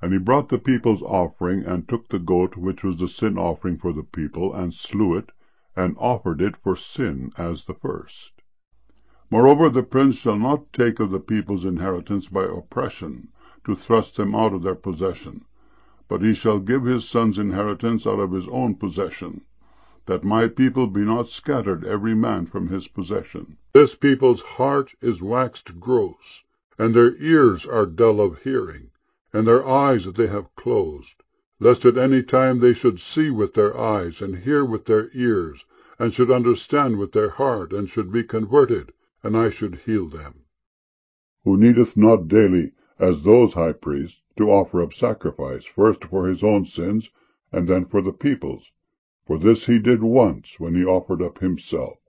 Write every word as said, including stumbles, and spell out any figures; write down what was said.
And he brought the people's offering, and took the goat which was the sin offering for the people, and slew it, and offered it for sin as the first. Moreover, the prince shall not take of the people's inheritance by oppression, to thrust them out of their possession, but he shall give his son's inheritance out of his own possession, that my people be not scattered every man from his possession. This people's heart is waxed gross, and their ears are dull of hearing, and their eyes they have closed, lest at any time they should see with their eyes, and hear with their ears, and should understand with their heart, and should be converted, and I should heal them. Who needeth not daily, as those high priests, to offer up sacrifice, first for his own sins, and then for the people's. For this he did once, when he offered up himself.